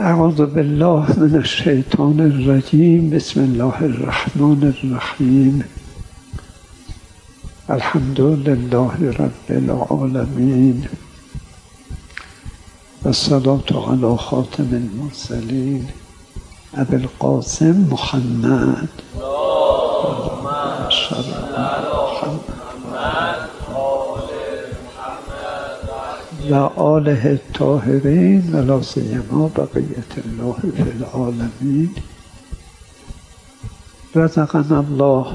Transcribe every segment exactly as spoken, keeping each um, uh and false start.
اعوذ بالله من الشیطان الرجیم. بسم الله الرحمن الرحیم. الحمد لله رب العالمین و الصلاة علی خاتم المرسلین ابی القاسم محمد و آله الطاهرین و لا سیما بقیة الله فی العالمین. رزقنا الله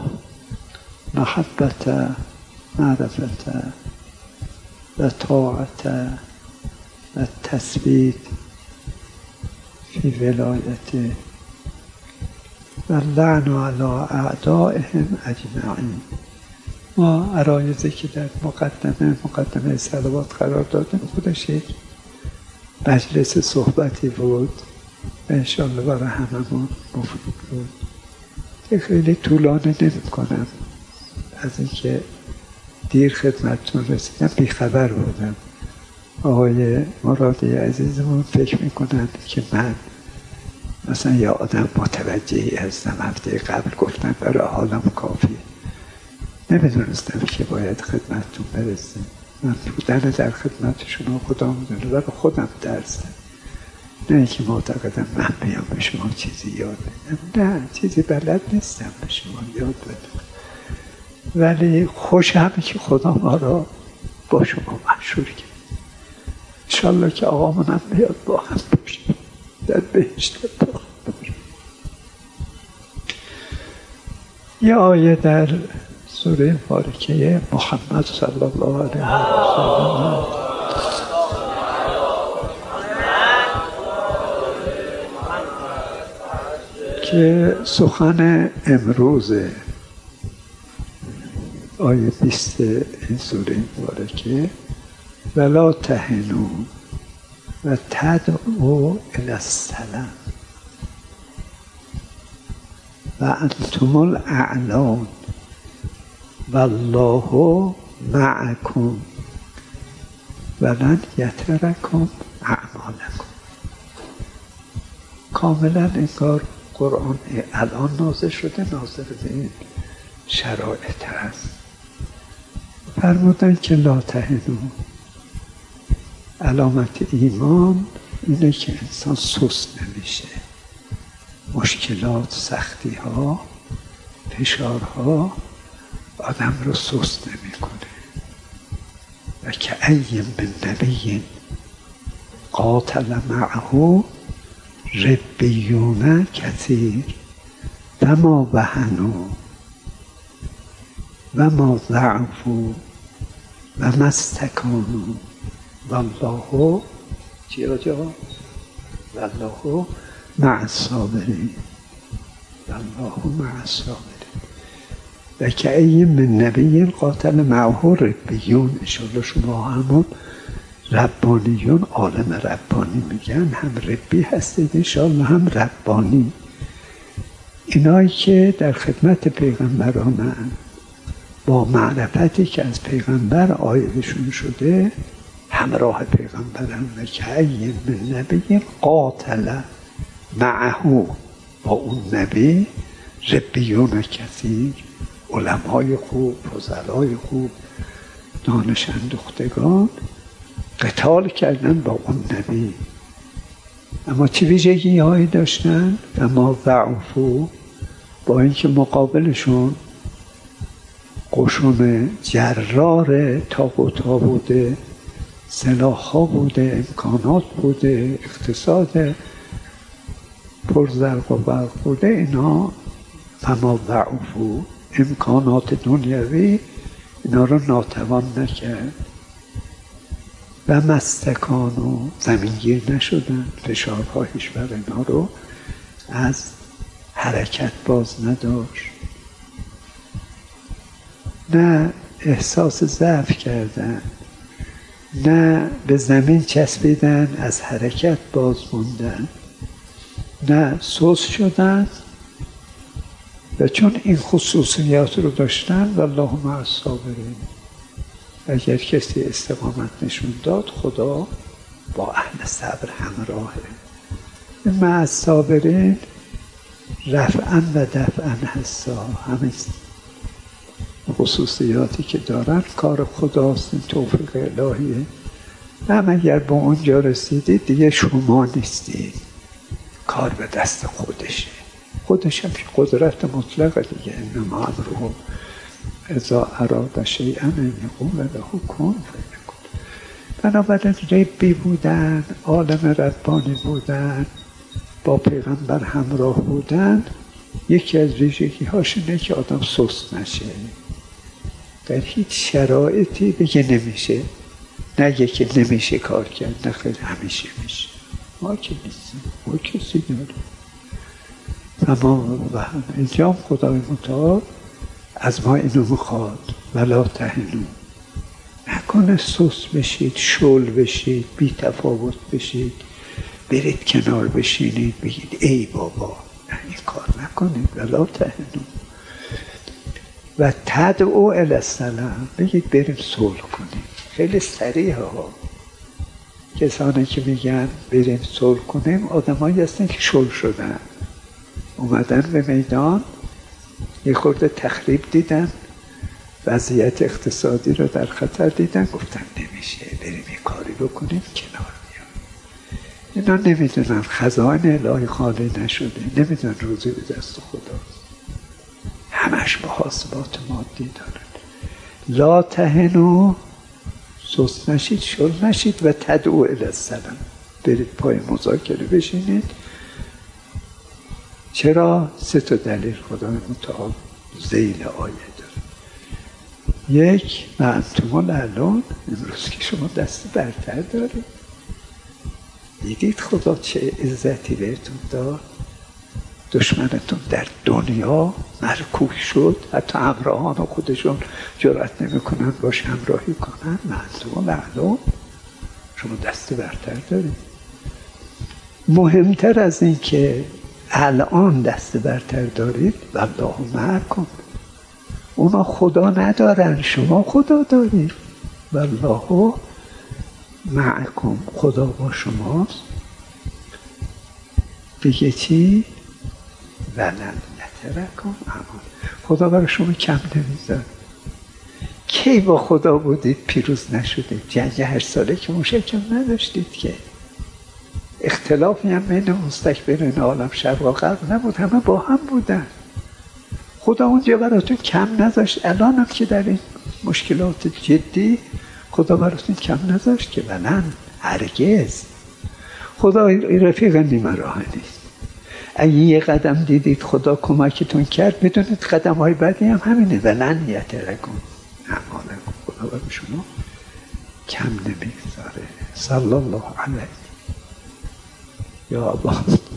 محبت معرفت و طاعت و تثبیت فی ولایته و لعن علی اعدائهم اجمعین. ما عرایضی که در مقدمه مقدمه صلوات قرار دادیم خودش یک مجلس صحبتی بود و انشاءالله برای هممون مفید بود که خیلی طولانی نمی کنم. از اینکه دیر خدمتتون رسیدم بیخبر بودم. آقای مرادی عزیزمون فکر میکنند که من مثلا یه آدم متوجهی هستم. هفته قبل گفتن برای حالم کافی. نمیدونستم که باید خدمتتون برسیم. من بودن در خدمت شما خدا میدونه برای خودم درسه. نه اینکه معتقدم من بیام به شما چیزی یاد بدم. نه، چیزی بلد نیستم به شما یاد بدم. ولی خوشم که خدا ما را با شما محشور کرد. انشالله که آقامونم بیاد با هم باشیم در بهشت با هم باشیم. یه آیه در سوره مبارکه محمد صلی الله علیه و سلم که سخن امروز آیه بیست این سوره مبارکه ولا تهنوا و تدعوا الی السلام و انتم الاعلون والله معکم ولن یترکم اعمالکم. کاملا انگار قرآن الان نازل شده، نازل به این شرایط هست. فرمودن که لا تهنوا، علامت ایمان اینه که انسان سست نمیشه. مشکلات، سختی ها، فشارها آدم رو سست نمی کنه. و که ای من نبی قاتل معه ربیون کثیر و ما وهنوا و ما ضعفوا و ما استکانوا والله چی آجا؟ والله مع الصابرین والله مع الصابرین. و که ای من نبی قاتل معه ربیون. انشاءالله شما همون ربانیون، عالم ربانی میگن، هم ربی هستید انشاءالله هم ربانی. اینایی که در خدمت پیغمبران با معرفتی که از پیغمبر عایدشون شده همراه پیغمبران. و که ای من نبی قاتل معه، با اون نبی ربیون کثیر، علمای خوب، فضلای خوب، دانش اندوختگان قتال کردن با اون نبی. اما چه ویژگی هایی داشتن؟ و ما ضعفوا، با اینکه مقابلشون قشون جرار طاقوت‌ها بوده، سلاح‌ها بوده، امکانات بوده، اقتصاد پرزرق و برق بوده. اینا فما ضعفوا، امکانات دنیوی اینا رو ناتوان نکرد. و مستکانو، زمینگیر نشدن، فشارها هیچ بر اینا رو از حرکت باز نداشت. نه احساس ضعف کردن، نه به زمین چسبیدن از حرکت باز موندن، نه سوس شدن. و چون این خصوصیات رو داشتن والله مع الصابرین، اگر کسی استقامت نشون داد خدا با اهل صبر همراهه. مع الصابرین رفعا و دفعا هستا، همین خصوصیاتی که دارن کار خداست، این توفیق الهیه. هم اگر به اونجا رسیدید دیگه شما نیستید، کار به دست خودشه، خودش هم قدرت مطلقه دیگه. انما امره اذا اراد شیئا ان یقول له کن فیکون. بنابراین ربی بودن، عالم ربانی بودن، با پیغمبر همراه بودن، یکی از ویژگی هاش اینه که آدم سست نشه، در هیچ شرایطی بگه نمیشه، نگه که نمیشه کار کرد، نه خیلی همیشه میشه. ما که نیستیم، ما کسی داریم تمام و هم. اینجا خدای متعال از ما اینو میخواد، ولا تهنو، نکنه سست بشید، شل بشید، بی تفاوت بشید، برید کنار بشینید بگید ای بابا، نه این کار نکنید، ولا تهنو و تدعو الی السلام، بگید بریم صلح کنیم. خیلی سریع ها، کسانی که میگن بریم صلح کنیم آدمایی هستن که شل شدن، اومدن به میدان، یه خورده تخریب دیدن، وضعیت اقتصادی رو در خطر دیدن، گفتن نمیشه، بریم یه کاری بکنیم کنار بیان. اینا نمیدونن خزائن الهی خالی نشده، نمیدونن روزی به دست خداست، همش محاسبات مادی دارن. لا تهنو، سست نشید، شل نشید و تدعو الی السلام، برید پای مذاکره بشینید. چرا؟ سه تا دلیل خدای متعال ذیل آیه داره. یک، و انتم الاعلون، امروز که شما دست برتر دارید، دیدید خدا چه عزتی بهتون داد، دشمنتون در دنیا مرکوب شد، حتی همراهان خودشون جرأت نمی کنن باش همراهی کنن. و انتم الاعلون، شما دست برتر دارید. مهمتر از این که الان دست برتر دارید، والله معکم، اونا خدا ندارن، شما خدا دارید. والله معکم، خدا با شماست. بگه چی؟ ولن یترکم امان، خدا برای شما کم نمیذاره. کی با خدا بودید پیروز نشدید؟ جنگ هشت ساله که مشکل نداشتید که، اختلافی هم بین مستکبرین عالم شرق و غرب نبود، همه با هم بودن. خدا اونجا براتون کم نذاشت. الان هم که در این مشکلات جدی خدا براتون کم نذاشت که، ولن، هرگز. خدا رفیق نیمه راه نیست. اگه یه قدم دیدید خدا کمکتون کرد، بدونید قدم های بعدی هم همینه، ولن یترکم اعمالکم، خدا برای شما کم نمیگذاره. صلی الله علیه یا ابا.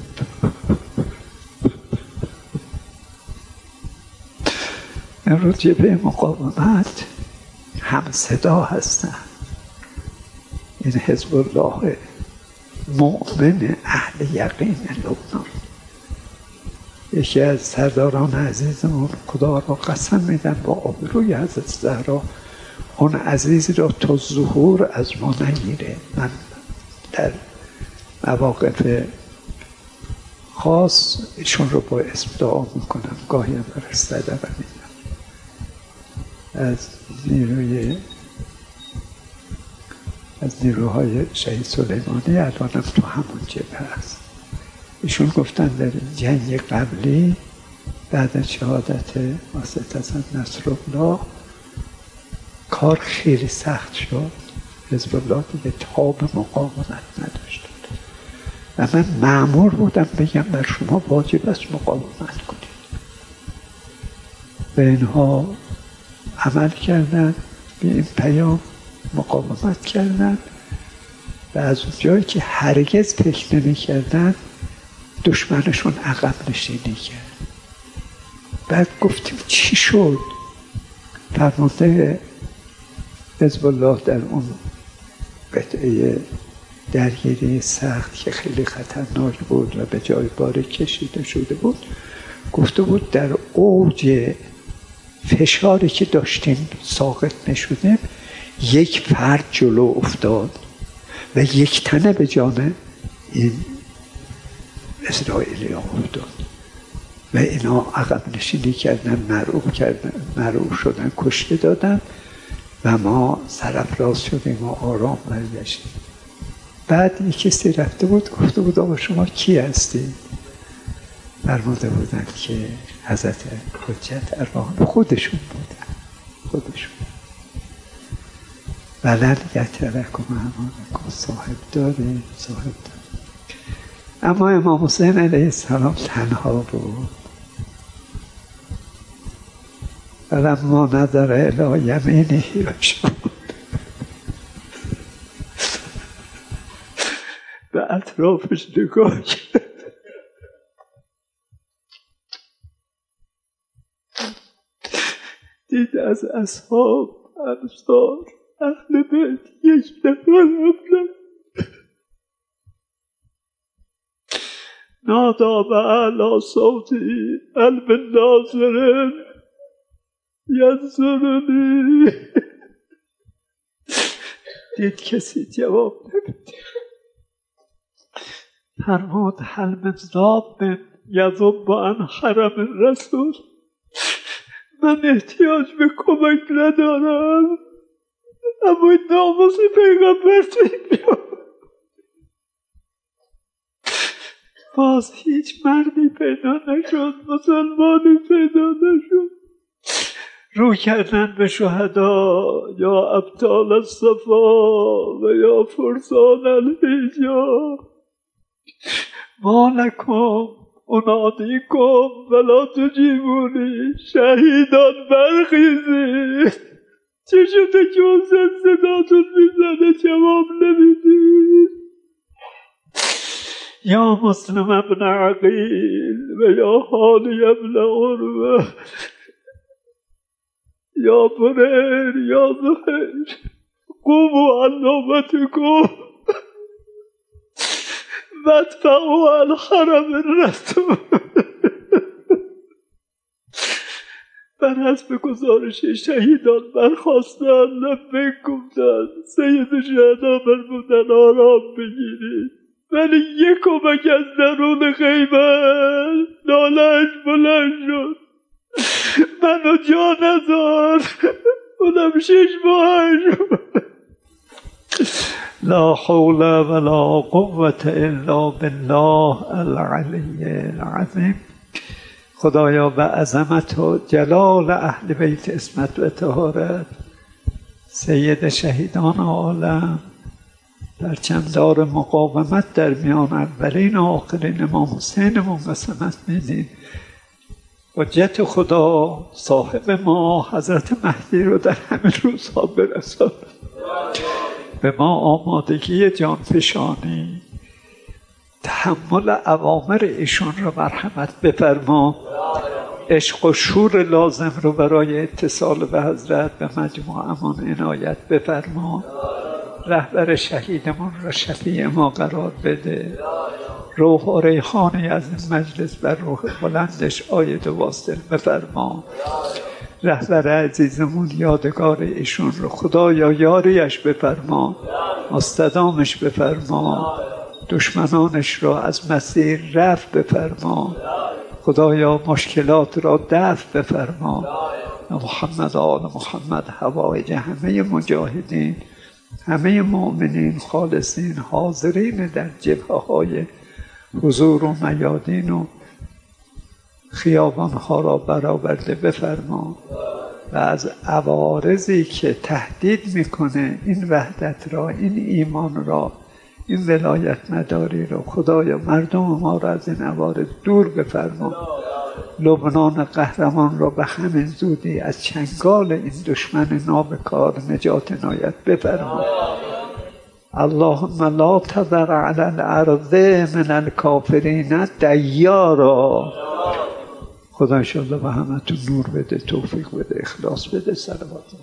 امروز جبهه مقاومت هم صدا هستن. این حزب الله مؤمن اهل یقین لبنان، یکی از سرداران عزیزمون، خدا را قسم میدن با آبروی حضرت زهرا، اون عزیزی را تا ظهور از ما نگیره. من در مواقف خاص ایشون رو با اسم دعا میکنم، گاهی هم برای صدقه میدم. از نیروی از نیروهای شهید سلیمانی الانم تو همون جبهه هست. ایشون گفتن در جنگ قبلی بعد از شهادت واسطه حسن نصرالله کار خیلی سخت شد، حزب الله دیگه تاب مقاومت نداشت و من مأمور بودم بگم بر شما واجب است مقاومت کنید. به اینها عمل کردن، به این پیام مقاومت کردن و از اون جایی که هرگز فکر نمی کردن دشمنشون عقب نشینی کرد. بعد گفتیم چی شد؟ فرمانده حزب الله در اون قطعه درگیری سخت که خیلی خطرناک بود و به جای باره کشیده شده بود، گفته بود در اوج فشاری که داشتیم ساقط نشدیم، یک فرد جلو افتاد و یک تنه به جان این اسرائیلی ها افتاد و اینا عقب نشینی کردن، مرعوب کردن، مرعوب شدن، کشته دادن و ما سرافراز شدیم و آرام برگشتیم. بعد یک کسی رفته بود گفته بود آقا شما کی هستید؟ فرموده بودن که حضرت حجت ارواحان خودشون بودن خودشون بلد یترکم امانکم، صاحب داره صاحب داره. اما امام حسین علیه السلام تنها بود. فلما نظر الی یمینه شد، به اطرافش نگاه کرد، دید از اصحاب انصار اهل بیت یک نفر رفتن. نادا باعلی صوتی قلب ناظر ینظرنی. دید کسی جواب نمیده، فرمود هل من ذاب یذب عن حرم رسول، من احتیاج به کمک ندارم اما این ناموس پیغمبر توی باز هیچ مردی پیدا نشد، مسلمانی پیدا نشد. رو کردن به شهدا، یا ابطال الصفا و یا فرسان الحجاب، ما لکم انادیکم ولا تجیبونی، شهیدان برخیزید، چه شده که حسین صداتون میزنه جواب نمیدید؟ یا مسلم ابن عقیل و یا حالی ابن عروه، یا بریر یا زهیر، قوموا عن نوبتکم وادفعوا عن حرم الرسول. بر حسب گزارش شهیدان برخواستن، لبیک گفتن، سید شهدا فرمودن آرام بگیرید، ولی یک کمک از درون خیمه ناله‌اش بلند شد، منو جا نذار، اونم شش ماهش. لا حول ولا قوة الا بالله العلی العظیم. خدایا به عظمت و جلال اهل بیت عصمت و طهارت، سید شهیدان عالم، پرچمدار مقاومت در میان اولین و آخرین امام حسینمون قسمت میدیم. حجت خدا صاحب ما حضرت مهدی رو در همین روزها برسان، به ما آمادگی جانفشانی، تحمل اوامر ایشون رو مرحمت بفرما، عشق و شور لازم رو برای اتصال به حضرت به مجموعه‌مان عنایت بفرما، رهبر شهیدمون را شفیع ما قرار بده، روح و ریحانی از این مجلس بر روح بلندش عاید و واصل بفرما. رهبر عزیزمون یادگار ایشون رو خدایا یاریش بفرما، مستدامش بفرما، دشمنانش را از مسیر رفع بفرما، خدایا مشکلات را دفع بفرما. محمد آل محمد هوایج همه مجاهدین، همه مؤمنین خالصین حاضرین در جبهه های حضور و میادین و خیابانها را برآورده بفرما و از عوارضی که تهدید میکنه این وحدت را، این ایمان را، این ولایت مداری را، خدایا مردم ما را از این عوارض دور بفرما. لبنان قهرمان را به همین زودی از چنگال این دشمن نابکار نجات عنایت بفرما. اللهم لا تذر علی الارض من الکافرین دیارا. خدا انشاءالله به همتون نور بده، توفیق بده، اخلاص بده. صلوات